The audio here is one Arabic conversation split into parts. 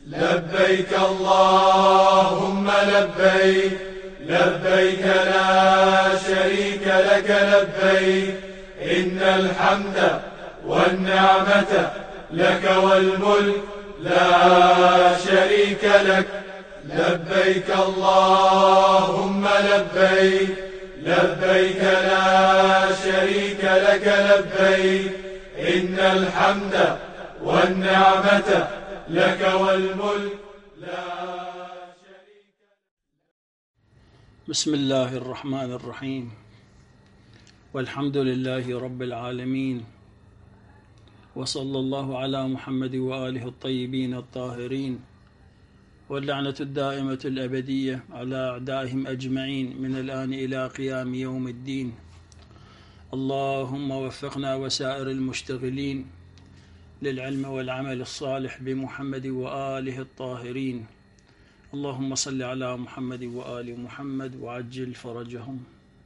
لبيك اللهم لبيك، لبيك لا شريك لك لبيك، إن الحمد والنعمة لك والملك لا شريك لك. لبيك اللهم لبيك، لبيك لا شريك لك لبيك، إن الحمد والنعمة لك والملك لا شريك لك. بسم الله الرحمن الرحيم، والحمد لله رب العالمين، وصلى الله على محمد وآله الطيبين الطاهرين، واللعنة الدائمة الأبدية على أعدائهم أجمعين من الآن إلى قيام يوم الدين. اللهم وفقنا وسائر المشتغلين للعلم والعمل الصالح بمحمد وآله الطاهرين. اللهم صل على محمد وآل محمد وعجل فرجهم.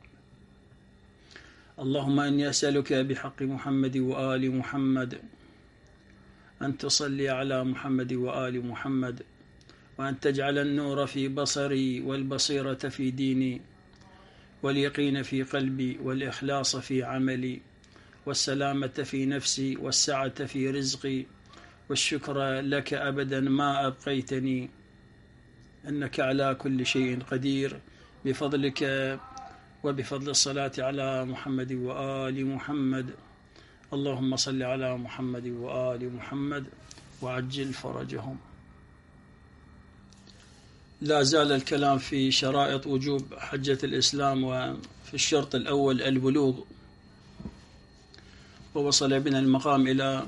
اللهم إني أسألك بحق محمد وآل محمد أن تصلي على محمد وآل محمد، وأن تجعل النور في بصري والبصيرة في ديني، واليقين في قلبي، والإخلاص في عملي، والسلامة في نفسي، والسعة في رزقي، والشكر لك أبدا ما أبقيتني، إنك على كل شيء قدير، بفضلك وبفضل الصلاة على محمد وآل محمد. اللهم صل على محمد وآل محمد وعجل فرجهم. لا زال الكلام في شرائط وجوب حجة الإسلام، وفي الشرط الأول البلوغ، ووصل بنا المقام إلى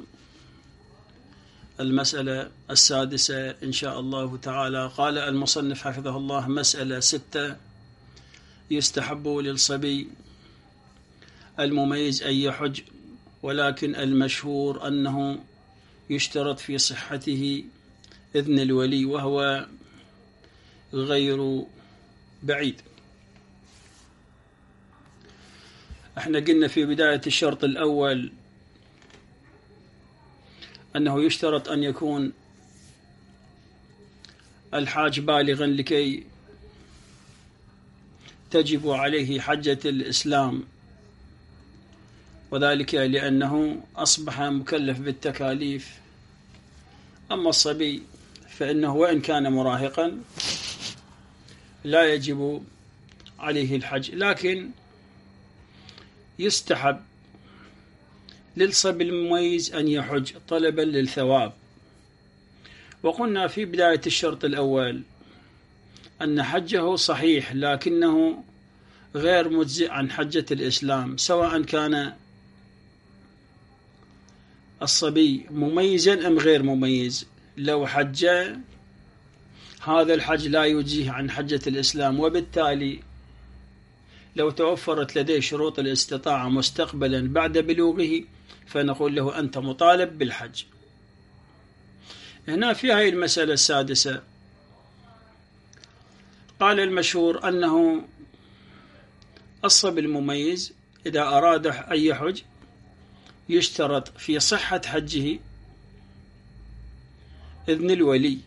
المسألة السادسة إن شاء الله تعالى. قال المصنف حفظه الله: مسألة 6: يستحب للصبي المميز أن يحج، ولكن المشهور أنه يشترط في صحته إذن الولي، وهو غير بعيد. احنا قلنا في بداية الشرط الأول أنه يشترط أن يكون الحاج بالغا لكي تجب عليه حجة الإسلام، وذلك لأنه أصبح مكلف بالتكاليف. أما الصبي فإنه وإن كان مراهقا لا يجب عليه الحج، لكن يستحب للصبي المميز أن يحج طلبا للثواب. وقلنا في بداية الشرط الأول أن حجه صحيح، لكنه غير مجزئ عن حجة الإسلام، سواء كان الصبي مميزا أم غير مميز. لو حج هذا الحج لا يجزيه عن حجة الإسلام، وبالتالي لو توفرت لديه شروط الاستطاعة مستقبلا بعد بلوغه فنقول له أنت مطالب بالحج. هنا في هذه المسألة السادسة قال المشهور أنه الصبي المميز إذا أراد أن يحج يشترط في صحة حجه إذن الولي.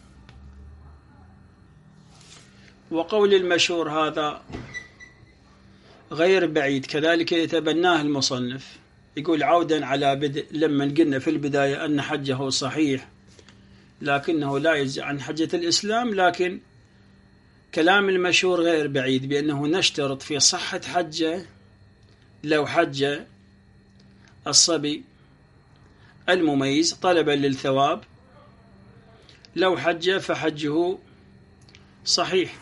وقول المشهور هذا غير بعيد، كذلك يتبناه المصنف، يقول عودا على بدء لما قلنا في البداية أن حجه صحيح لكنه لا يجزي عن حجة الإسلام، لكن كلام المشهور غير بعيد بأنه نشترط في صحة حجه لو حج الصبي المميز طلبا للثواب، لو حج فحجه صحيح،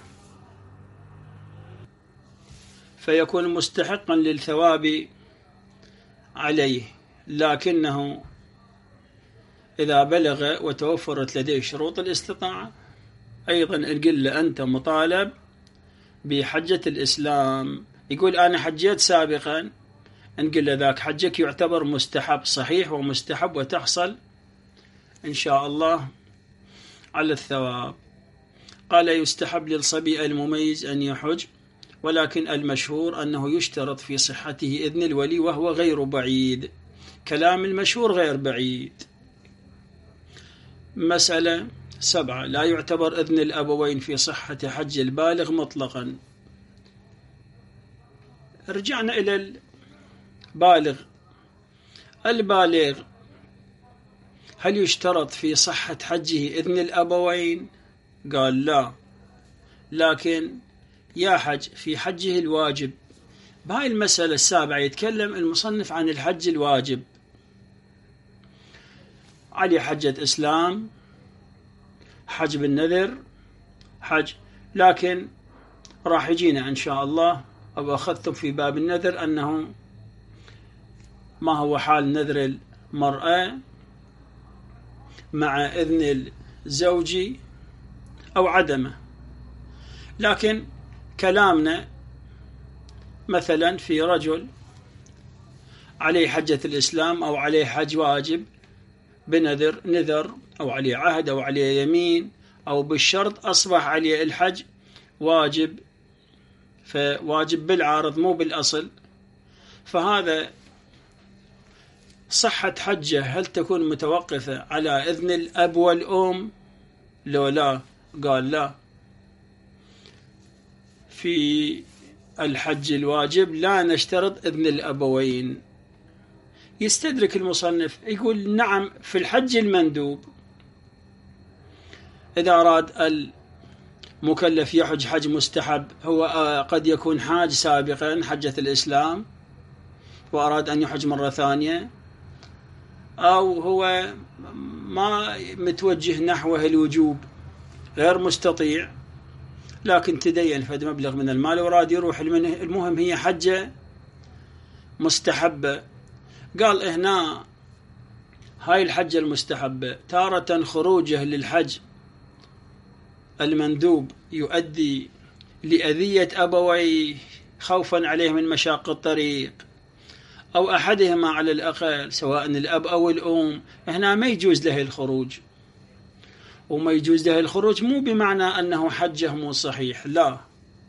فيكون مستحقا للثواب عليه. لكنه إذا بلغ وتوفرت لديه شروط الاستطاعة أيضا نقول له أنت مطالب بحجة الإسلام. يقول أنا حجيت سابقا، نقول له ذاك حجك يعتبر مستحب، صحيح ومستحب، وتحصل إن شاء الله على الثواب. قال يستحب للصبي المميز أن يحج، ولكن المشهور أنه يشترط في صحته إذن الولي، وهو غير بعيد. كلام المشهور غير بعيد. مسألة 7. لا يعتبر إذن الأبوين في صحة حج البالغ مطلقا. رجعنا إلى البالغ هل يشترط في صحة حجه إذن الأبوين؟ قال لا، لكن يحج في حجه الواجب. بهاي المسألة 7 يتكلم المصنف عن الحج الواجب. عليه حجة إسلام، حج بالنذر، حج، لكن راح يجينا إن شاء الله أو أخذتم في باب النذر أنه ما هو حال نذر المرأة مع إذن الزوج أو عدمه. لكن كلامنا مثلا في رجل عليه حجة الإسلام أو عليه حج واجب نذر أو عليه عهد أو عليه يمين أو بالشرط أصبح عليه الحج واجب، فواجب بالعارض مو بالأصل، فهذا صحة حجه هل تكون متوقفة على إذن الأب والأم؟ لو لا، قال لا، في الحج الواجب لا نشترط إذن الأبوين. يستدرك المصنف يقول نعم في الحج المندوب إذا أراد المكلف يحج حج مستحب، هو قد يكون حاج سابقا حجة الإسلام وأراد أن يحج مرة ثانية، أو هو ما متوجه نحوه الوجوب غير مستطيع لكن تدين فد مبلغ من المال وراد يروح، المهم هي حجة مستحبة. قال هنا هاي الحجة المستحبة تارة خروجه للحج المندوب يؤدي لأذية أبويه خوفا عليه من مشاق الطريق أو أحدهما على الأقل سواء الأب أو الأم، هنا ما يجوز له الخروج. وما يجوز له الخروج مو بمعنى أنه حجه مو صحيح، لا،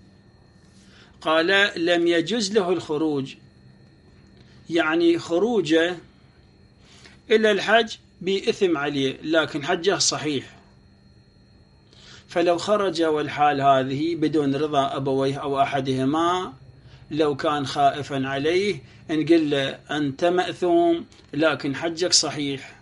قال لم يجوز له الخروج يعني خروجه إلى الحج بإثم عليه لكن حجه صحيح. فلو خرج والحال هذه بدون رضا أبويه أو أحدهما، لو كان خائفا عليه نقول له أنت مأثوم لكن حجك صحيح.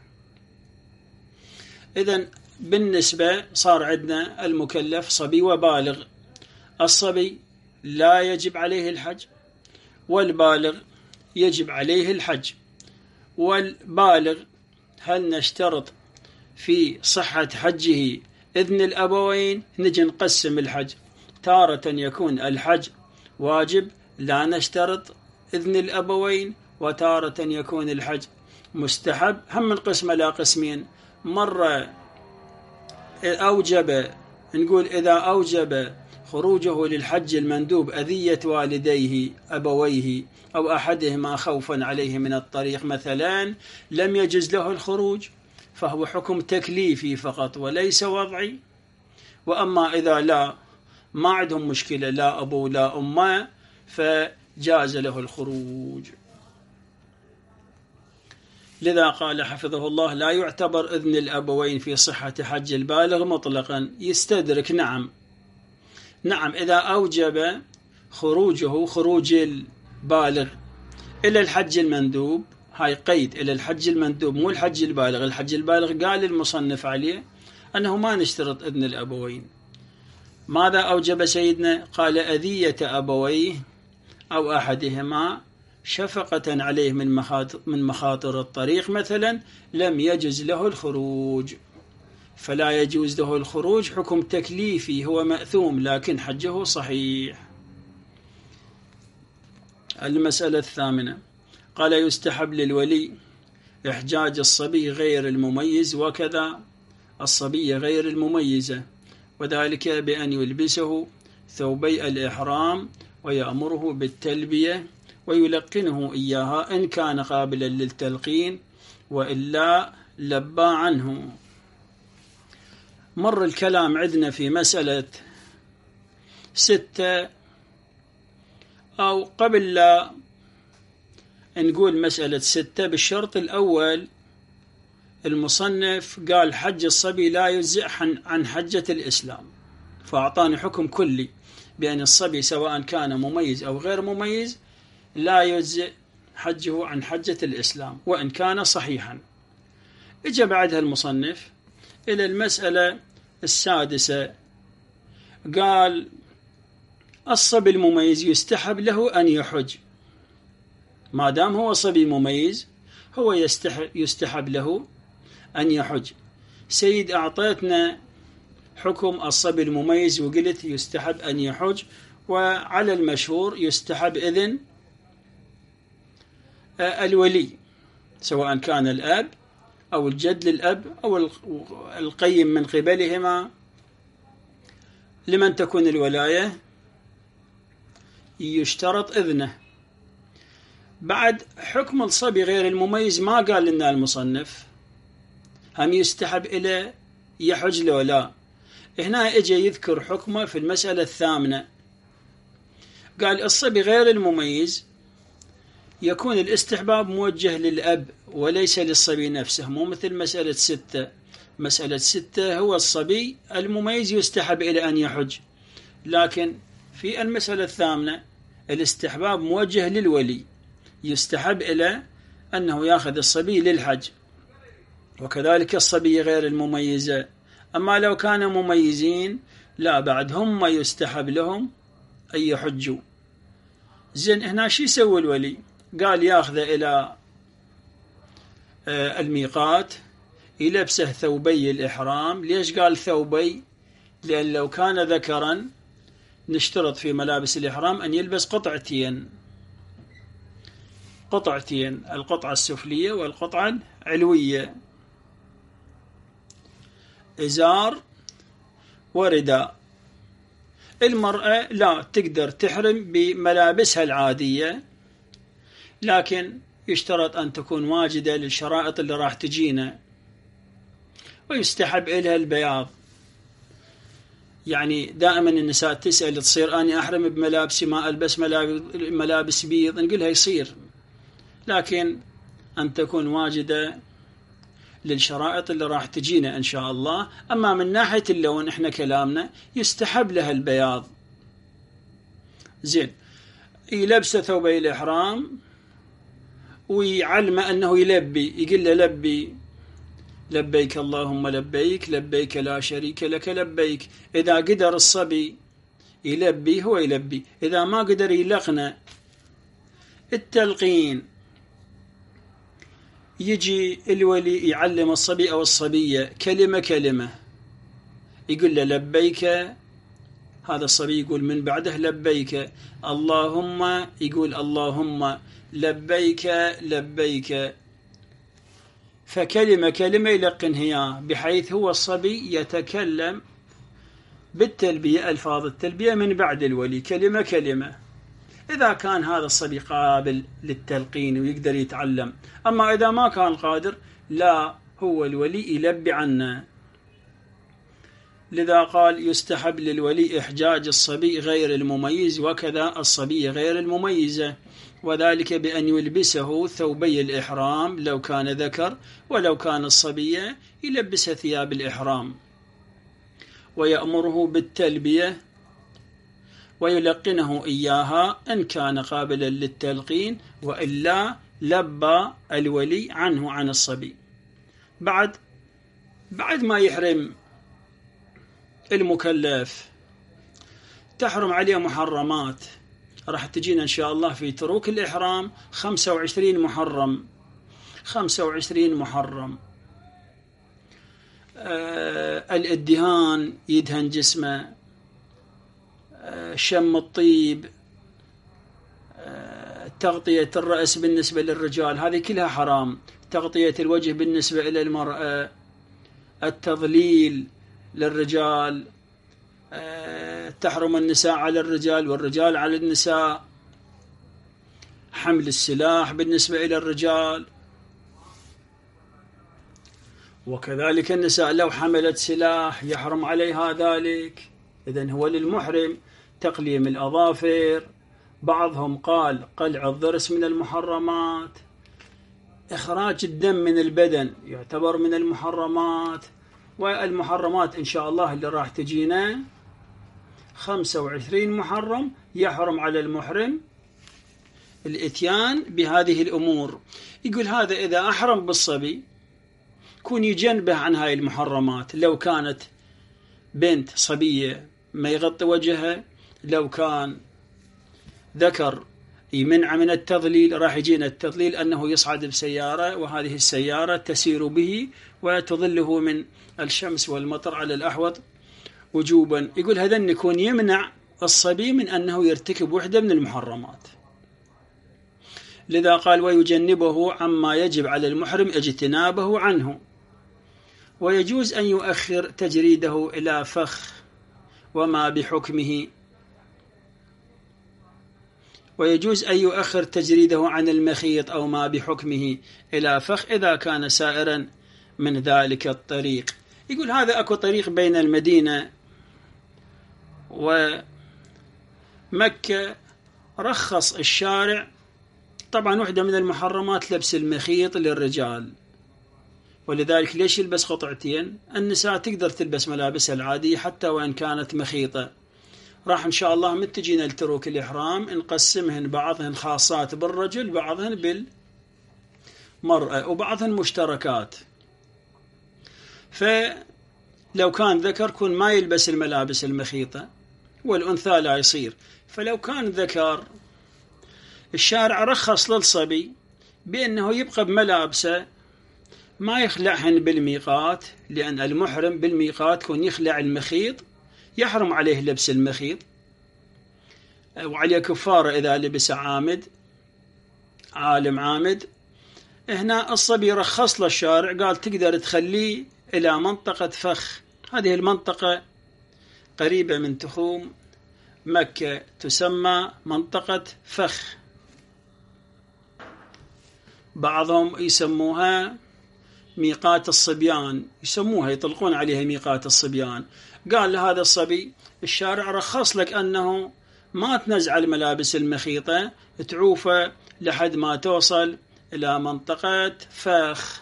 إذن بالنسبة صار عندنا المكلف صبي وبالغ. الصبي لا يجب عليه الحج والبالغ يجب عليه الحج. والبالغ هل نشترط في صحة حجه إذن الأبوين؟ نجي نقسم الحج، تارة يكون الحج واجب لا نشترط إذن الأبوين، وتارة يكون الحج مستحب. هم القسمة لا قسمين، مرة أوجب، نقول إذا أوجب خروجه للحج المندوب أذية والديه أبويه أو أحدهما خوفا عليه من الطريق مثلا، لم يجز له الخروج، فهو حكم تكليفي فقط وليس وضعي. وأما إذا لا ما عندهم مشكلة لا أبو لا أمه فجاز له الخروج. لذا قال حفظه الله لا يعتبر إذن الأبوين في صحة حج البالغ مطلقا. يستدرك نعم إذا أوجب خروجه خروج البالغ إلى الحج المندوب، هاي قيد إلى الحج المندوب مو الحج البالغ. الحج البالغ قال المصنف عليه أنه ما نشترط إذن الأبوين. ماذا أوجب سيدنا؟ قال أذية أبويه أو أحدهما شفقة عليه من مخاطر الطريق مثلا، لم يجز له الخروج. فلا يجوز له الخروج حكم تكليفي، هو مأثوم لكن حجه صحيح. المسألة 8 قال يستحب للولي إحجاج الصبي غير المميز وكذا الصبية غير المميزة، وذلك بأن يلبسه ثوبي الإحرام ويأمره بالتلبية ويلقنه إياها إن كان قابلا للتلقين وإلا لبى عنه. مر الكلام عندنا في مسألة 6 أو قبل لا نقول مسألة 6 بالشرط الأول المصنف قال حج الصبي لا يجزئ عن حجة الإسلام، فأعطاني حكم كلي بأن الصبي سواء كان مميز أو غير مميز لا يجزئ حجه عن حجة الإسلام وإن كان صحيحا. إجا بعدها المصنف إلى المسألة السادسة، قال الصبي المميز يستحب له أن يحج، ما دام هو صبي مميز هو يستحب له أن يحج. سيد أعطيتنا حكم الصبي المميز وقلت يستحب أن يحج، وعلى المشهور يستحب إذن الولي سواء كان الأب أو الجد للأب أو القيم من قبلهما لمن تكون الولاية يشترط إذنه. بعد حكم الصبي غير المميز ما قال لنا المصنف هم يستحب إلى يحج له لا، هنا اجى يذكر حكمه في المسألة الثامنة، قال الصبي غير المميز يكون الاستحباب موجه للأب وليس للصبي نفسه، مو مثل مسألة 6. مسألة 6 هو الصبي المميز يستحب إلى أن يحج، لكن في المسألة الثامنة الاستحباب موجه للولي، يستحب إلى أنه يأخذ الصبي للحج، وكذلك الصبي غير المميزة. أما لو كانوا مميزين لا، بعد هم يستحب لهم أن يحجوا. زين هنا شو يسوي الولي؟ قال ياخذه إلى الميقات يلبسه ثوبي الإحرام. ليش قال ثوبي؟ لأن لو كان ذكرا نشترط في ملابس الإحرام أن يلبس قطعتين، القطعة السفلية والقطعة العلوية، إزار ورداء. المرأة لا تقدر تحرم بملابسها العادية، لكن يشترط أن تكون واجدة للشرائط اللي راح تجينا، ويستحب إلها البياض. يعني دائما النساء تسأل تصير أني أحرم بملابسي ما ألبس ملابس بيض، نقولها يصير، لكن أن تكون واجدة للشرائط اللي راح تجينا إن شاء الله. أما من ناحية اللون إحنا كلامنا يستحب لها البياض. زين يلبس ثوبي الإحرام ويعلم أنه يلبي، يقول له لبي لبيك اللهم لبيك، لبيك لا شريك لك لبيك. إذا قدر الصبي يلبي هو يلبي، إذا ما قدر يلقن التلقين. يجي الولي يعلم الصبي أو الصبية كلمة كلمة، يقول له لبيك، هذا الصبي يقول من بعده لبيك، اللهم يقول اللهم، لبيك لبيك، فكلمة كلمة يلقنها إياه، بحيث هو الصبي يتكلم بالتلبية، ألفاظ التلبية من بعد الولي كلمة كلمة، إذا كان هذا الصبي قابل للتلقين ويقدر يتعلم. أما إذا ما كان قادر لا، هو الولي يلبي عنه. لذا قال يستحب للولي إحجاج الصبي غير المميز وكذا الصبي غير المميزة، وذلك بأن يلبسه ثوبي الإحرام لو كان ذكر، ولو كان الصبية يلبس ثياب الإحرام، ويأمره بالتلبية ويلقنه إياها إن كان قابلا للتلقين، وإلا لبى الولي عنه عن الصبي. بعد ما يحرم المكلف تحرم عليه محرمات، راح تجينا إن شاء الله في تروك الإحرام 25 محرم. 25 محرم. الادهان، يدهن جسمه، شم الطيب، تغطية الرأس بالنسبة للرجال هذه كلها حرام، تغطية الوجه بالنسبة إلى المرأة، التضليل للرجال، تحرم النساء على الرجال والرجال على النساء، حمل السلاح بالنسبة إلى الرجال، وكذلك النساء لو حملت سلاح يحرم عليها ذلك. إذن هو للمحرم تقليم الأظافر، بعضهم قال قلع الضرس من المحرمات، إخراج الدم من البدن يعتبر من المحرمات، والمحرمات إن شاء الله اللي راح تجينا 25 محرم يحرم على المحرم الإتيان بهذه الأمور. يقول هذا إذا أحرم بالصبي كون يجنبه عن هاي المحرمات، لو كانت بنت صبية ما يغطي وجهها، لو كان ذكر يمنع من التضليل، راح يجينا التضليل أنه يصعد بسيارة وهذه السيارة تسير به وتظله من الشمس والمطر على الأحوط وجوبا. يقول هذا يكون يمنع الصبي من أنه يرتكب وحدة من المحرمات، لذا قال ويجنبه عما يجب على المحرم اجتنابه عنه. ويجوز أن يؤخر تجريده إلى فخ وما بحكمه، ويجوز أن يؤخر تجريده عن المخيط أو ما بحكمه إلى فخ إذا كان سائرا من ذلك الطريق. يقول هذا أكو طريق بين المدينة ومكة رخص الشارع، طبعا واحدة من المحرمات لبس المخيط للرجال، ولذلك ليش يلبس قطعتين؟ النساء تقدر تلبس ملابسها العادية حتى وإن كانت مخيطة. راح إن شاء الله من تجينا التروك الإحرام نقسمهن، بعضهن خاصات بالرجل، بعضهن بالمرأة، وبعضهن مشتركات. فلو كان ذكر كون ما يلبس الملابس المخيطة، والأنثى لا يصير. فلو كان ذكر الشارع رخص للصبي بأنه يبقى بملابسه ما يخلعهن بالميقات، لأن المحرم بالميقات كون يخلع المخيط يحرم عليه لبس المخيط، وعليه كفارة إذا لبس عامد عالم عامد. هنا الصبي رخص للشارع قال تقدر تخليه إلى منطقة فخ، هذه المنطقة قريبة من تخوم مكة تسمى منطقة فخ، بعضهم يسموها ميقات الصبيان، يسموها يطلقون عليها ميقات الصبيان. قال لهذا الصبي الشارع رخص لك أنه ما تنزع الملابس المخيطة، تعوفه لحد ما توصل إلى منطقة فخ.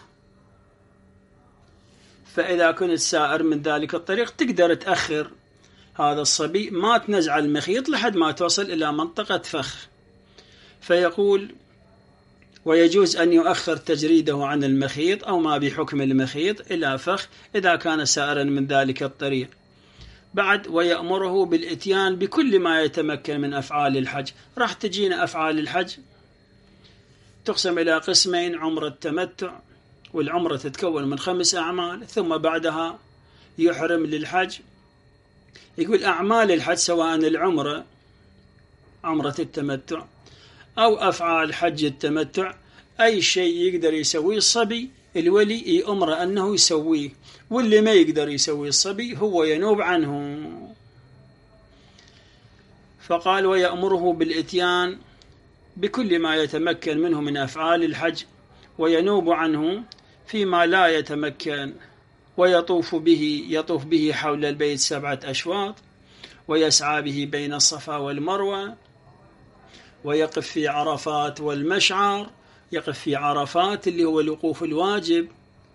فإذا كنت سائر من ذلك الطريق تقدر تأخر هذا الصبي ما تنزع المخيط لحد ما توصل إلى منطقة فخ. فيقول ويجوز أن يؤخر تجريده عن المخيط أو ما بحكم المخيط إلى فخ إذا كان سائرا من ذلك الطريق. بعد ويأمره بالإتيان بكل ما يتمكن من أفعال الحج. راح تجينا أفعال الحج تقسم إلى قسمين: عمرة التمتع، والعمرة تتكون من 5 أعمال، ثم بعدها يحرم للحج. يقول أعمال الحج سواء العمرة عمرة التمتع أو أفعال حج التمتع، أي شيء يقدر يسويه الصبي الولي يأمر أنه يسويه، واللي ما يقدر يسويه الصبي هو ينوب عنه. فقال ويأمره بالإتيان بكل ما يتمكن منه من أفعال الحج وينوب عنه فيما لا يتمكن، ويطوف به حول البيت 7 أشواط، ويسعى به بين الصفا والمروة، ويقف في عرفات والمشعر. يقف في عرفات اللي هو الوقوف الواجب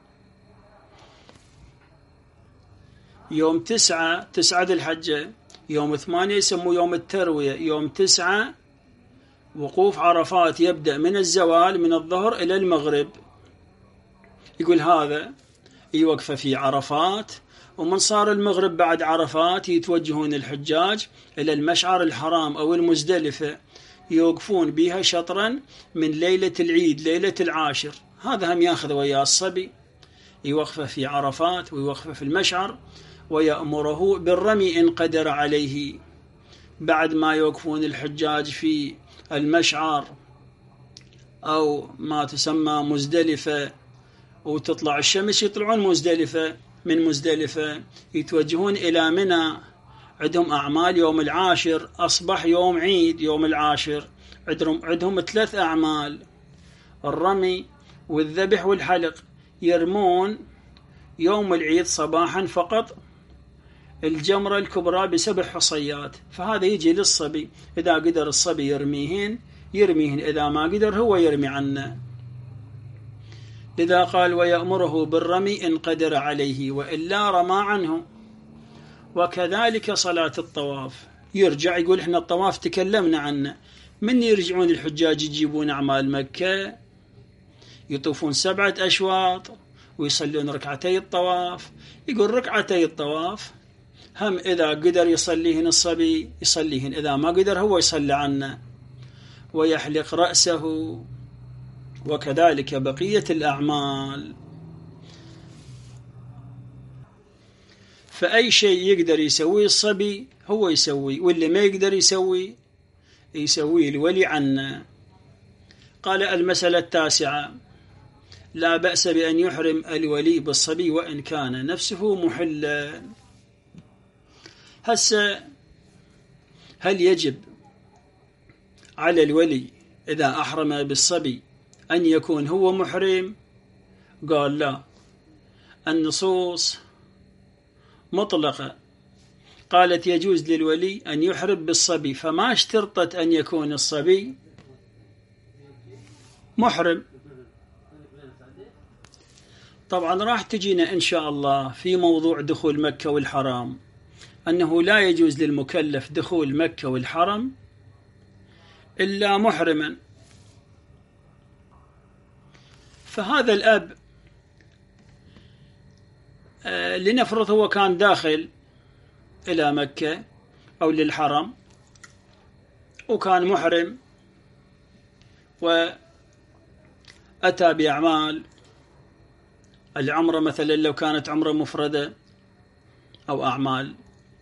يوم 9 ذي الحجة، يوم 8 يسموه يوم التروية، يوم 9 وقوف عرفات يبدأ من الزوال من الظهر إلى المغرب. يقول هذا يوقف في عرفات، ومن صار المغرب بعد عرفات يتوجهون الحجاج إلى المشعر الحرام أو المزدلفة، يوقفون بها شطرا من ليلة العيد ليلة العاشر. هذا هم ياخذ وياه الصبي يوقف في عرفات ويوقف في المشعر، ويأمره بالرمي إن قدر عليه. بعد ما يوقفون الحجاج في المشعر أو ما تسمى مزدلفة وتطلع الشمس يطلعون مزدلفة، من مزدلفة يتوجهون إلى منى. عندهم أعمال يوم العاشر، أصبح يوم عيد يوم العاشر، عندهم 3 أعمال: الرمي والذبح والحلق. يرمون يوم العيد صباحا فقط الجمرة الكبرى ب7 حصيات، فهذا يجي للصبي إذا قدر الصبي يرميهن، إذا ما قدر هو يرمي عنه. لذا قال ويأمره بالرمي إن قدر عليه وإلا رمى عنه. وكذلك صلاة الطواف، يرجع يقول إحنا الطواف تكلمنا عنه، من يرجعون الحجاج يجيبون أعمال مكة يطوفون 7 أشواط ويصلون ركعتي الطواف. يقول ركعتي الطواف هم إذا قدر يصليهن الصبي يصليهن، إذا ما قدر هو يصلي عنه ويحلق رأسه. وكذلك بقية الأعمال. فأي شيء يقدر يسويه الصبي هو يسوي، واللي ما يقدر يسويه الولي عنه. قال المسألة 9: لا بأس بأن يحرم الولي بالصبي وإن كان نفسه محلا. هسه هل يجب على الولي إذا أحرم بالصبي أن يكون هو محرم؟ قال لا، النصوص مطلقة قالت يجوز للولي أن يحرم بالصبي، فما اشترطت أن يكون الصبي محرم. طبعا راح تجينا إن شاء الله في موضوع دخول مكة والحرام أنه لا يجوز للمكلف دخول مكة والحرم إلا محرما. فهذا الأب لنفرض هو كان داخل إلى مكة أو للحرم وكان محرم وأتى بأعمال العمرة، مثلا لو كانت عمرة مفردة أو أعمال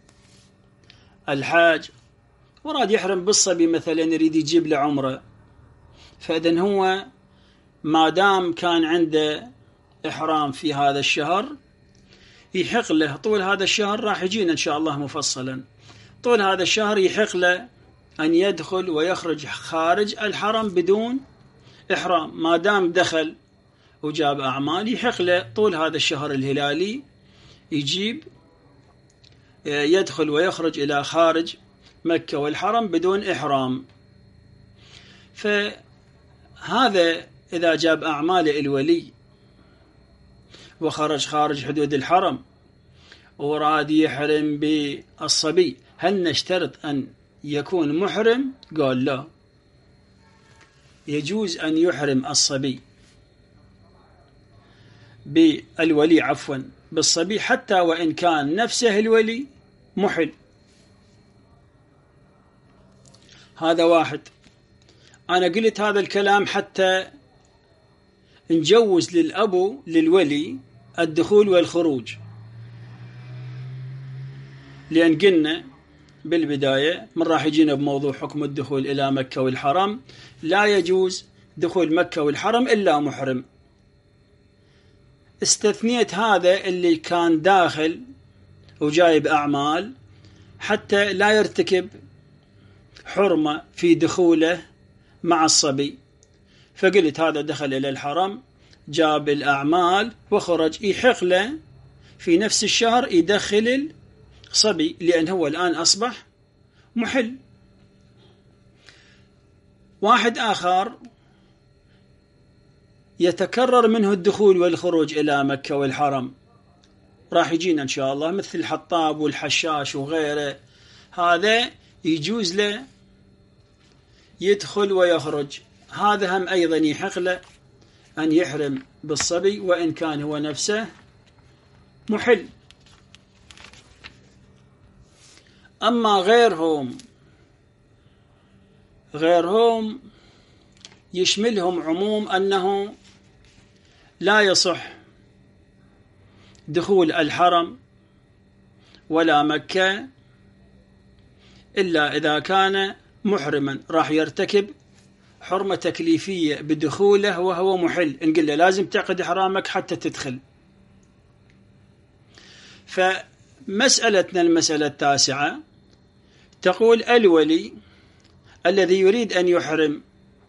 الحاج، وراد يحرم بالصبي مثلا يريد يجيب له عمرة، فإذن هو ما دام كان عنده إحرام في هذا الشهر يحق له طول هذا الشهر، راح يجينا إن شاء الله مفصلا، طول هذا الشهر يحق له أن يدخل ويخرج خارج الحرم بدون إحرام. ما دام دخل وجاب أعمال يحق له طول هذا الشهر الهلالي يدخل ويخرج إلى خارج مكة والحرم بدون إحرام. فهذا إذا جاب أعمال الولي وخرج خارج حدود الحرم وراد يحرم بالصبي، هل نشترط أن يكون محرم؟ قال لا، يجوز أن يحرم الصبي بالولي بالصبي حتى وإن كان نفسه الولي محل. هذا واحد. أنا قلت هذا الكلام حتى نجوز للأب للولي الدخول والخروج، لأن قلنا بالبداية من راح يجينا بموضوع حكم الدخول إلى مكة والحرم، لا يجوز دخول مكة والحرم إلا محرم. استثنيت هذا اللي كان داخل وجايب أعمال حتى لا يرتكب حرمة في دخوله مع الصبي، فقلت هذا دخل إلى الحرم جاب الأعمال وخرج يحق له في نفس الشهر يدخل الصبي، لأن هو الآن أصبح محل. واحد آخر يتكرر منه الدخول والخروج إلى مكة والحرم، راح يجينا إن شاء الله مثل الحطاب والحشاش وغيره، هذا يجوز له يدخل ويخرج، هذا هم أيضا يحق له أن يحرم بالصبي وإن كان هو نفسه محل. أما غيرهم يشملهم عموم أنه لا يصح دخول الحرم ولا مكة إلا إذا كان محرما، راح يرتكب حرمة تكليفية بدخوله وهو محل، نقول له لازم تعقد إحرامك حتى تدخل. فمسألتنا المسألة 9 تقول الولي الذي يريد أن يحرم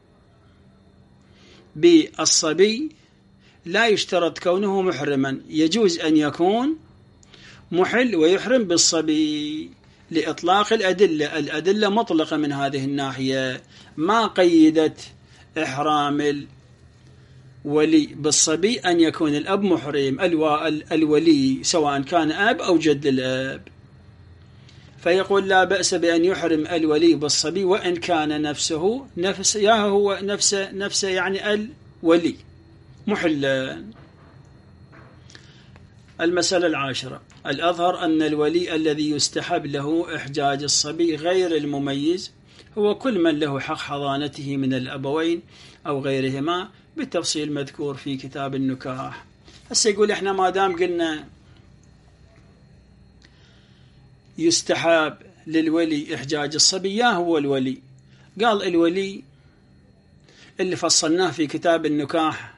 بالصبي لا يشترط كونه محرما، يجوز أن يكون محل ويحرم بالصبي لإطلاق الأدلة مطلقة من هذه الناحية، ما قيدت إحرام ولي بالصبي أن يكون الأب محرم، الولي سواء كان أب أو جد الأب. فيقول لا بأس بأن يحرم الولي بالصبي وإن كان نفسه يعني الولي محلا. المسألة العاشرة: الأظهر أن الولي الذي يستحب له إحجاج الصبي غير المميز هو كل من له حق حضانته من الأبوين أو غيرهما بالتفصيل مذكور في كتاب النكاح. هسه يقول إحنا ما دام قلنا يستحب للولي إحجاج الصبي، يا هو الولي؟ قال الولي اللي فصلناه في كتاب النكاح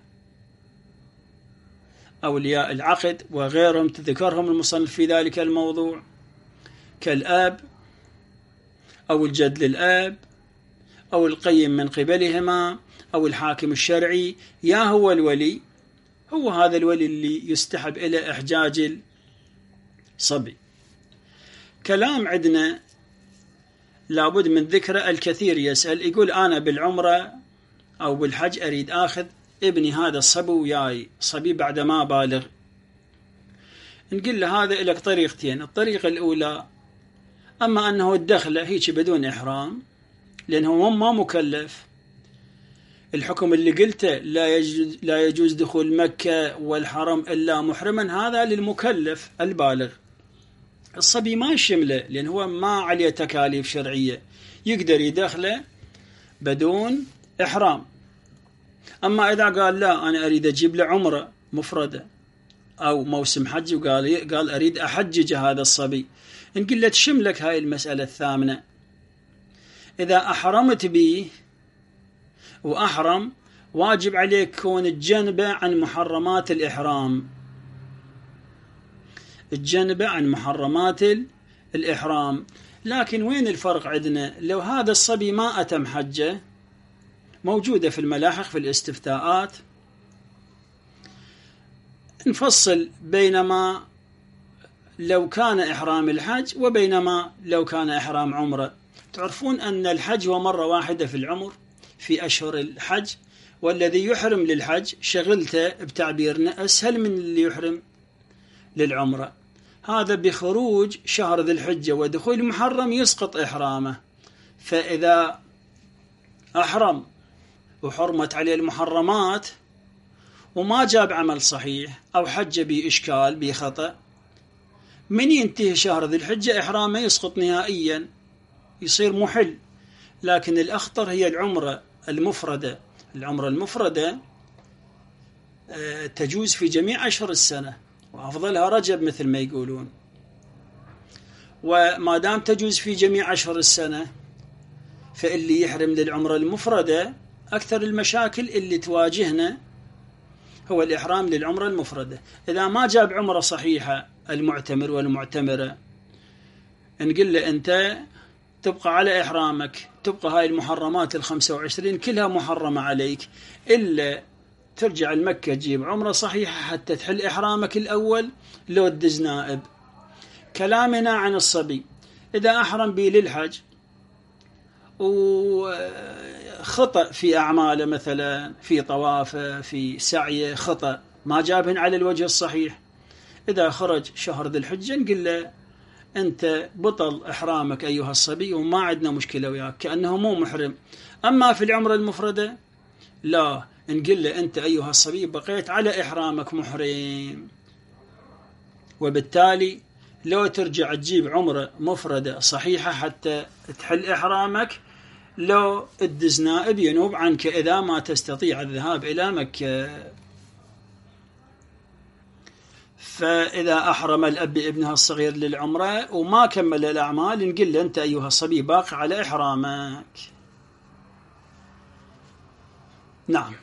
أولياء العقد وغيرهم تذكرهم المصنف في ذلك الموضوع، كالآب أو الجد للآب أو القيم من قبلهما أو الحاكم الشرعي. يا هو الولي؟ هو هذا الولي اللي يستحب إلى إحجاج الصبي. كلام عندنا لابد من ذكره. الكثير يسأل يقول أنا بالعمرة أو بالحج أريد أخذ ابني هذا الصبي وياي، صبي بعد ما بالغ. نقول له هذا لك طريقتين: الطريقة الأولى أما أنه الدخلة هيك بدون إحرام لأنه ما مكلف، الحكم اللي قلته لا يجوز دخول مكة والحرم إلا محرما، هذا للمكلف البالغ. الصبي ما يشمله لأن هو ما عليه تكاليف شرعية، يقدر يدخله بدون إحرام. أما إذا قال لا أنا أريد أجيب له عمرة مفردة أو موسم حج وقال أريد أحجج هذا الصبي، نقول له تشملك هاي المسألة الثامنة. إذا أحرمت به وأحرم واجب عليك كون الجنبة عن محرمات الإحرام، الجنبة عن محرمات الإحرام. لكن وين الفرق عندنا؟ لو هذا الصبي ما أتم حجه، موجودة في الملاحق في الاستفتاءات، نفصل بينما لو كان إحرام الحج وبينما لو كان إحرام عمره. تعرفون أن الحج هو مرة واحدة في العمر في أشهر الحج، والذي يحرم للحج شغلته بتعبيرنا أسهل من اللي يحرم للعمرة. هذا بخروج شهر ذي الحجة ودخول المحرم يسقط إحرامه. فإذا أحرم وحرمت عليه المحرمات وما جاب عمل صحيح أو حج بإشكال بخطأ، من ينتهي شهر ذي الحجة إحرامه يسقط نهائيا، يصير محل. لكن الأخطر هي العمرة المفردة. العمرة المفردة تجوز في جميع أشهر السنة وأفضلها رجب مثل ما يقولون. وما دام تجوز في جميع أشهر السنة، فاللي يحرم للعمرة المفردة أكثر المشاكل اللي تواجهنا هو الإحرام للعمرة المفردة. إذا ما جاب عمرة صحيحة المعتمر والمعتمرة، نقول له أنت تبقى على إحرامك، تبقى هاي المحرمات 25 كلها محرمة عليك، إلا ترجع المكة تجيب عمرة صحيحة حتى تحل إحرامك الأول لو تدز نائب. كلامنا عن الصبي إذا أحرم به للحج وخطأ في أعماله، مثلا في طوافه في سعيه خطأ ما جابهن على الوجه الصحيح، إذا خرج شهر ذي الحجة نقول له أنت بطل إحرامك أيها الصبي وما عندنا مشكلة وياك، كأنه مو محرم. أما في العمرة المفردة لا، نقول له أنت أيها الصبي بقيت على إحرامك محرم. وبالتالي لو ترجع تجيب عمرة مفردة صحيحة حتى تحل إحرامك، لو تدز نائب ينوب عنك إذا ما تستطيع الذهاب إلى مكة. فإذا أحرم الأب ابنها الصغير للعمرة وما كمل الأعمال، نقول له أنت أيها الصبي باقي على إحرامك. نعم.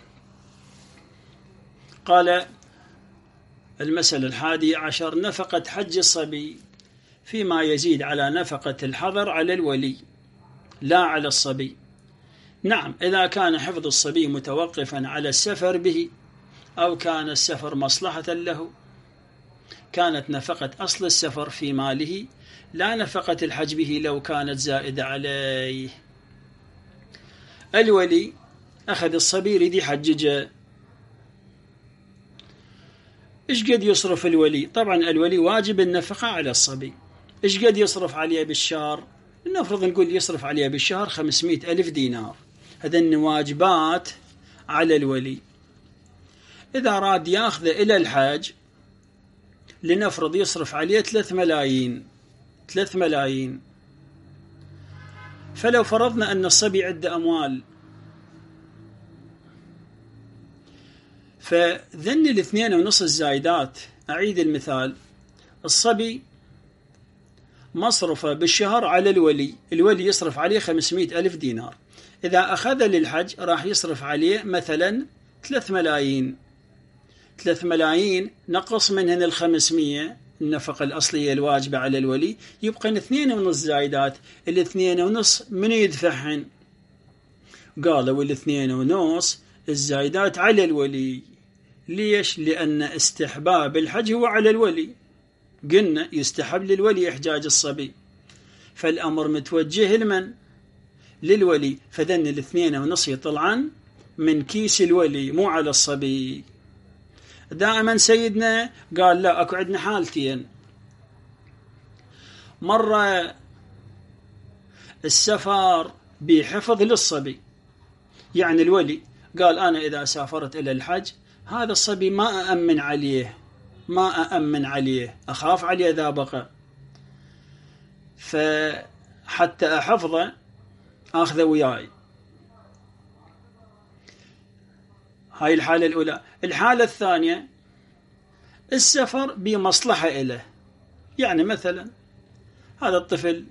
قال المسألة 11: نفقة حج الصبي فيما يزيد على نفقة الحضر على الولي لا على الصبي. نعم، إذا كان حفظ الصبي متوقفا على السفر به أو كان السفر مصلحة له كانت نفقة أصل السفر في ماله لا نفقة الحج به لو كانت زائدة عليه. الولي أخذ الصبي يريد يحججه، إيش قد يصرف الولي؟ طبعا الولي واجب النفقة على الصبي. إيش قد يصرف عليه بالشهر؟ نفرض نقول يصرف عليه بالشهر 500,000 دينار. هذا واجبات على الولي. إذا أراد ياخذه إلى الحج، لنفرض يصرف عليه 3 ملايين. فلو فرضنا أن الصبي عنده أموال، فذن 2.5 الزايدات. أعيد المثال، الصبي مصرفه بالشهر على الولي يصرف عليه 500,000 دينار. إذا أخذ للحج راح يصرف عليه مثلا 3 ملايين. 3 ملايين نقص منهن 500 النفقة الأصلية الواجبة على الولي، يبقى 2.5 زايدات. 2.5 من يدفعهن؟ قالوا 2.5 الزايدات على الولي. ليش؟ لأن استحباب الحج هو على الولي. قلنا يستحب للولي إحجاج الصبي، فالأمر متوجه لمن؟ للولي. فذن 2.5 يطلعن من كيس الولي مو على الصبي. دائما سيدنا قال لا، أكو عندنا حالتين. مرة السفر بحفظ للصبي، يعني الولي قال أنا إذا سافرت إلى الحج هذا الصبي ما أأمن عليه، أخاف عليه إذا بقى، فحتى أحفظه أخذه وياي. هاي الحالة الأولى. الحالة الثانية، السفر بمصلحة إله، يعني مثلا هذا الطفل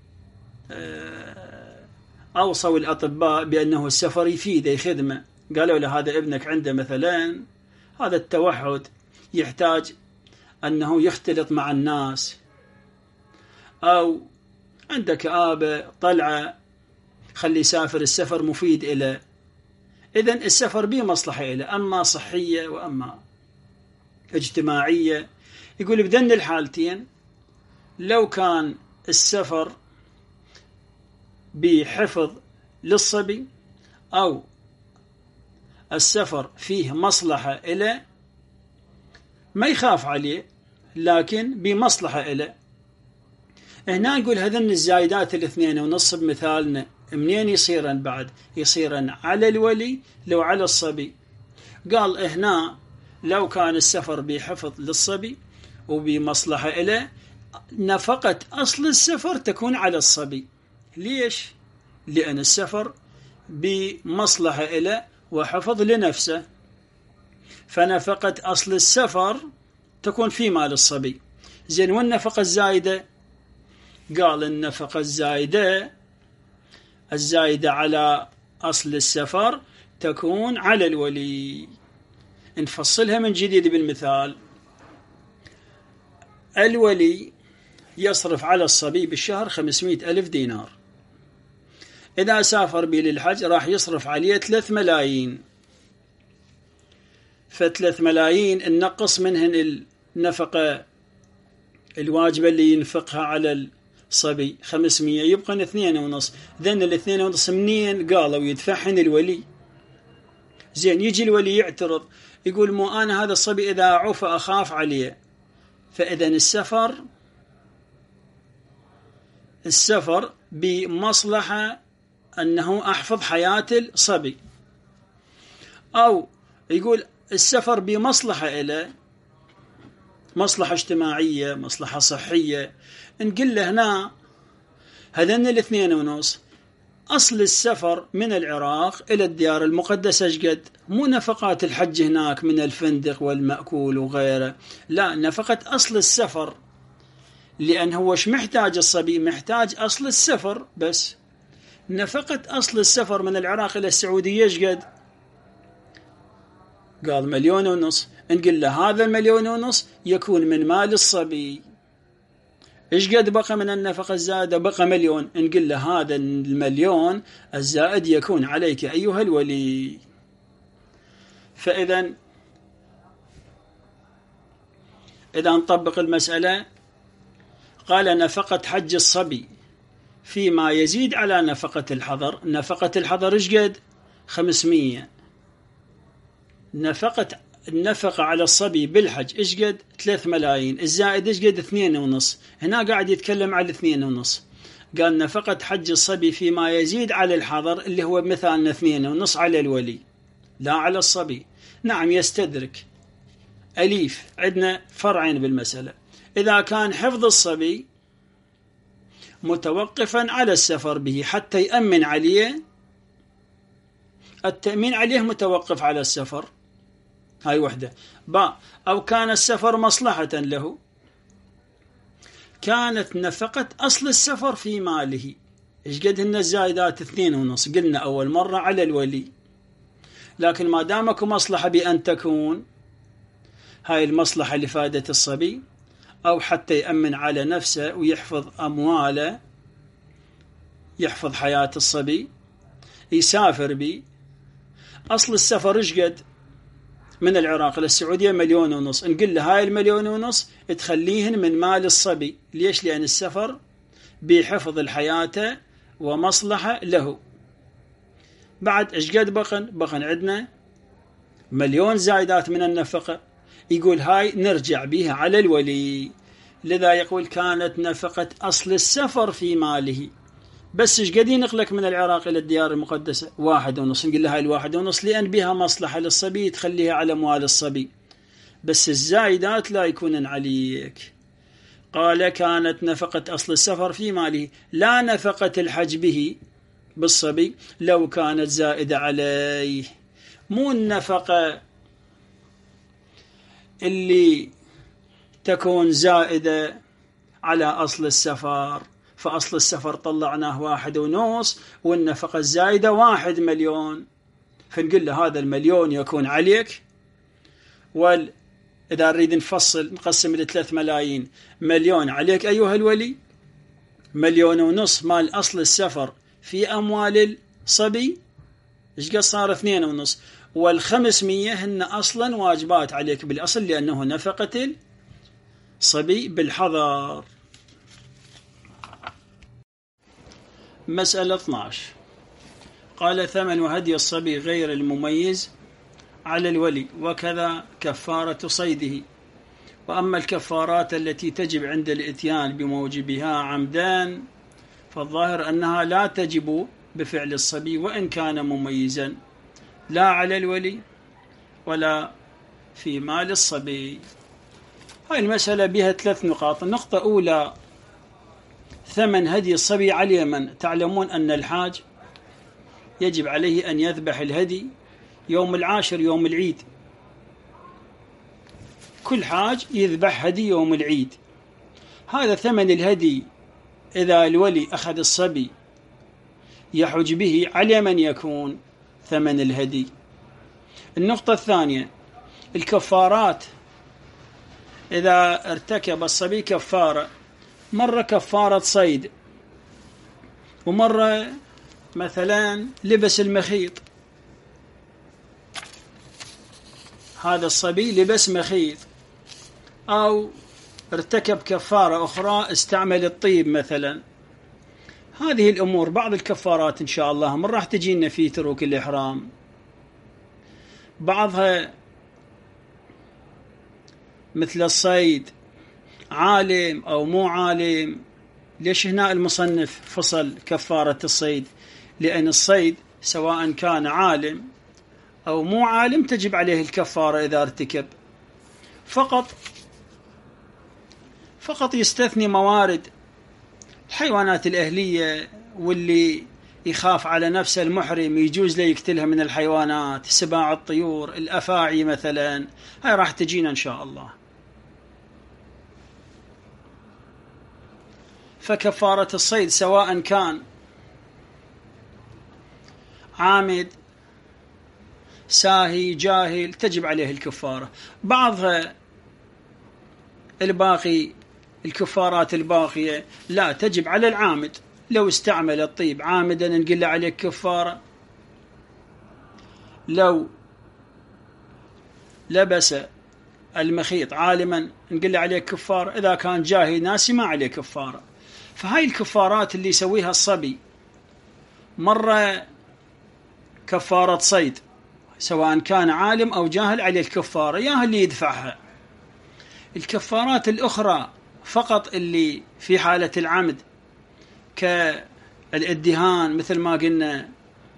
أوصوا الأطباء بأنه السفر يفيده يخدمه، قالوا له هذا ابنك عنده مثلا هذا التوحد، يحتاج أنه يختلط مع الناس، أو عنده كآبة طلعة، خلي يسافر، السفر مفيد إله. إذن السفر بمصلحة إله، أما صحية وأما اجتماعية. يقول بذن الحالتين لو كان السفر بحفظ للصبي أو السفر فيه مصلحة إله ما يخاف عليه، لكن بمصلحة إله. هنا نقول هذن الزايدات 2.5 بمثالنا منين يصيرن؟ بعد يصيرن على الولي لو على الصبي. قال هنا لو كان السفر بحفظ للصبي وبمصلحة إله، نفقة أصل السفر تكون على الصبي. ليش؟ لأن السفر بمصلحة إله وحفظ لنفسه، فنفقة أصل السفر تكون في مال الصبي. زين، والنفقة الزايدة؟ قال النفقة الزايدة على أصل السفر تكون على الولي. نفصلها من جديد بالمثال. الولي يصرف على الصبي بالشهر 500,000 دينار. إذا سافر به للحج راح يصرف عليه 3 ملايين. ف3 ملايين النقص منهن النفقة الواجبة اللي ينفقها على الصبي 500، يبقى 2.5. ذن 2.5 منين؟ قالوا يدفعهن الولي. زين، يجي الولي يعترض، يقول مو أنا هذا الصبي إذا عوف أخاف عليه. فإذن السفر بمصلحة أنه أحفظ حياة الصبي، أو يقول السفر بمصلحة إلى مصلحة اجتماعية، مصلحة صحية. نقول له هنا هذين 2.5 أصل السفر من العراق إلى الديار المقدسة شقد؟ مو نفقات الحج هناك من الفندق والمأكول وغيره، لا، نفقة أصل السفر. لأن هو ايش محتاج الصبي؟ محتاج أصل السفر بس. نفقة أصل السفر من العراق إلى السعودية شقد؟ قال 1.5 مليون. نقول له هذا 1.5 مليون يكون من مال الصبي. إيش قد بقى من النفقة الزائدة؟ بقى 1 مليون. نقول له هذا 1 مليون الزائد يكون عليك أيها الولي. فإذا نطبق المسألة، قال نفقة حج الصبي فيما يزيد على نفقة الحضر. نفقة الحضر إيش قد؟ 500. نفقة النفقة على الصبي بالحج إيش قد 3 ملايين، الزائد إيش قد 2.5. هنا قاعد يتكلم على 2.5. قال نفقة حج الصبي فيما يزيد على الحضر اللي هو مثالنا 2.5 على الولي لا على الصبي. نعم يستدرك أليف، عندنا فرعين بالمسألة. إذا كان حفظ الصبي متوقفا على السفر به حتى يأمن عليه، التأمين عليه متوقف على السفر، هاي وحدة. أو كان السفر مصلحة له، كانت نفقة أصل السفر في ماله. إيش قد هن الزائدات 2.5 قلنا أول مرة على الولي، لكن ما دامك مصلحة بأن تكون هاي المصلحة لفائدة الصبي أو حتى يأمن على نفسه ويحفظ أمواله، يحفظ حياة الصبي، يسافر بي. أصل السفر إيش قد من العراق للسعودية 1.5 مليون، نقول له هاي 1.5 مليون تخليهن من مال الصبي. ليش؟ لأن السفر بحفظ الحياة ومصلحة له. بعد إيش قد بقن عندنا 1 مليون زائدات من النفقة، يقول هاي نرجع بها على الولي. لذا يقول كانت نفقة أصل السفر في ماله. بس إيش قد ينقلك من العراق إلى الديار المقدسة 1.5، نقول لها 1.5 لأن بها مصلحة للصبي تخليها على أموال الصبي، بس الزائدات لا يكونن عليك. قال كانت نفقة أصل السفر في ماله لا نفقة الحج به بالصبي لو كانت زائدة عليه. مو النفقة اللي تكون زائدة على أصل السفر، فأصل السفر طلعناه 1.5 والنفقة الزائدة 1 مليون، فنقول له هذا 1 مليون يكون عليك. إذا نريد نفصل نقسم ل 3 ملايين، 1 مليون عليك أيها الولي، 1.5 مليون مال أصل السفر في أموال الصبي، إيش قد صار 2.5، وال500 هن أصلا واجبات عليك بالأصل لأنه نفقة الصبي بالحضر. مسألة 12. قال ثمن هدي الصبي غير المميز على الولي، وكذا كفارة صيده. وأما الكفارات التي تجب عند الإتيان بموجبها عمدان فالظاهر أنها لا تجب بفعل الصبي وإن كان مميزا، لا على الولي ولا في مال الصبي. هاي المسألة بها 3 نقاط. النقطة أولى ثمن هدي الصبي على اليمن. تعلمون أن الحاج يجب عليه أن يذبح الهدي يوم 10 يوم العيد، كل حاج يذبح هدي يوم العيد. هذا ثمن الهدي إذا الولي أخذ الصبي يحج به على من يكون ثمن الهدي. النقطة الثانية الكفارات. إذا ارتكب الصبي كفارة، مرة كفارة صيد، ومرة مثلا لبس المخيط، هذا الصبي لبس مخيط، أو ارتكب كفارة أخرى استعمل الطيب مثلا. هذه الأمور بعض الكفارات إن شاء الله من راح تجينا في تروك الإحرام، بعضها مثل الصيد، عالم أو مو عالم. ليش هنا المصنف فصل كفارة الصيد؟ لأن الصيد سواء كان عالم أو مو عالم تجب عليه الكفارة إذا ارتكب. فقط يستثني موارد الحيوانات الأهلية، واللي يخاف على نفسه المحرم يجوز له يقتلها من الحيوانات، سباع الطيور، الأفاعي مثلا، هاي راح تجينا إن شاء الله. فكفارة الصيد سواء كان عامد ساهي جاهل تجب عليه الكفارة. بعضها الباقي الكفارات الباقية لا تجب على العامد، لو استعمل الطيب عامدا نقول له عليك كفارة، لو لبس المخيط عالما نقول له عليك كفارة، إذا كان جاهل ناسي ما عليه كفارة. فهاي الكفارات اللي يسويها الصبي، مرة كفارة صيد سواء كان عالم أو جاهل عليه الكفارة، ياها اللي يدفعها. الكفارات الأخرى فقط اللي في حالة العمد كالادهان مثل ما قلنا،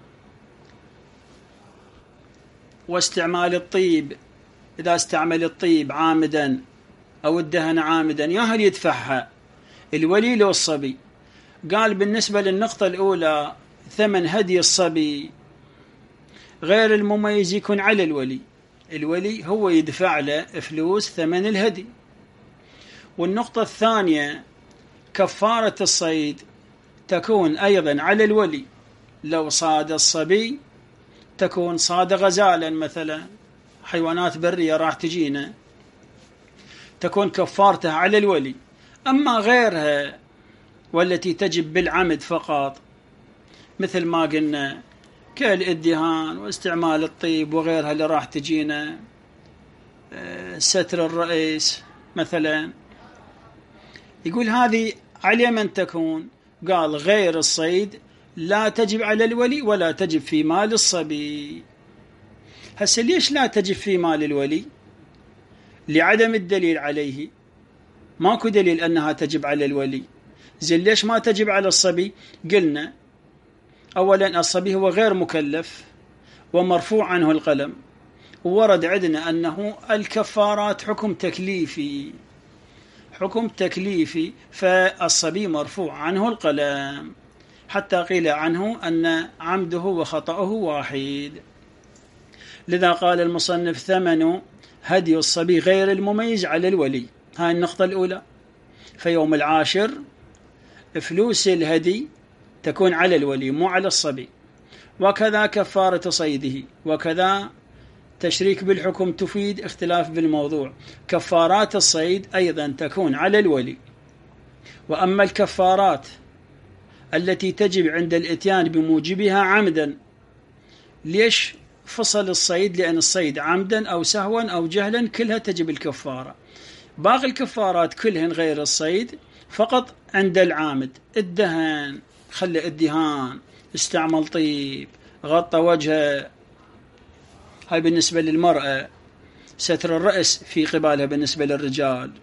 واستعمال الطيب إذا استعمل الطيب عامدا أو الدهن عامدا، ياها اللي يدفعها الولي لو الصبي. قال بالنسبة للنقطة الأولى ثمن هدي الصبي غير المميز يكون على الولي، الولي هو يدفع له فلوس ثمن الهدي. والنقطة الثانية كفارة الصيد تكون أيضا على الولي، لو صاد الصبي تكون صاد غزالا مثلا، حيوانات برية راح تجينا، تكون كفارتها على الولي. أما غيرها والتي تجب بالعمد فقط مثل ما قلنا كالادهان واستعمال الطيب وغيرها اللي راح تجينا، ستر الرئيس مثلا، يقول هذه على من تكون؟ قال غير الصيد لا تجب على الولي ولا تجب في مال الصبي. هسه ليش لا تجب في مال الولي؟ لعدم الدليل عليه، ماكو دليل أنها تجب على الولي. زين ليش ما تجب على الصبي؟ قلنا أولا الصبي هو غير مكلف ومرفوع عنه القلم، وورد عندنا أنه الكفارات حكم تكليفي، حكم تكليفي، فالصبي مرفوع عنه القلم، حتى قيل عنه أن عمده وخطأه واحد. لذا قال المصنف ثمن هدي الصبي غير المميز على الولي، هاي النقطة الأولى. فيوم العاشر فلوس الهدي تكون على الولي مو على الصبي. وكذا كفارة صيده، وكذا تشريك بالحكم تفيد اختلاف بالموضوع، كفارات الصيد أيضا تكون على الولي. وأما الكفارات التي تجب عند الاتيان بموجبها عمدا، ليش فصل الصيد؟ لأن الصيد عمدا أو سهوا أو جهلا كلها تجب الكفارة. باقي الكفارات كلهن غير الصيد فقط عند العامد، الدهن خلى الدهان، استعمل طيب، غطى وجهه، هاي بالنسبة للمرأة، ستر الرأس في قبالها بالنسبة للرجال،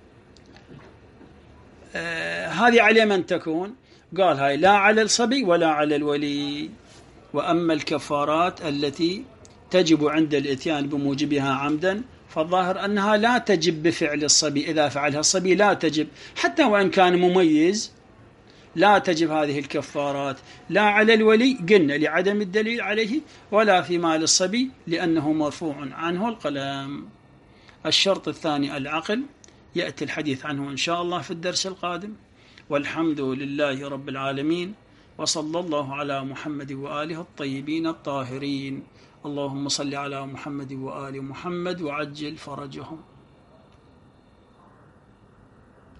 هذه على من تكون؟ قال هاي لا على الصبي ولا على الولي. وأما الكفارات التي تجب عند الاتيان بموجبها عمدا فالظاهر أنها لا تجب بفعل الصبي، إذا فعلها الصبي لا تجب، حتى وإن كان مميز لا تجب هذه الكفارات، لا على الولي قلنا لعدم الدليل عليه، ولا في مال الصبي لأنه مرفوع عنه القلم. الشرط الثاني العقل، يأتي الحديث عنه إن شاء الله في الدرس القادم. والحمد لله رب العالمين، وصلى الله على محمد وآله الطيبين الطاهرين. اللهم صل على محمد وآل محمد وعجل فرجهم.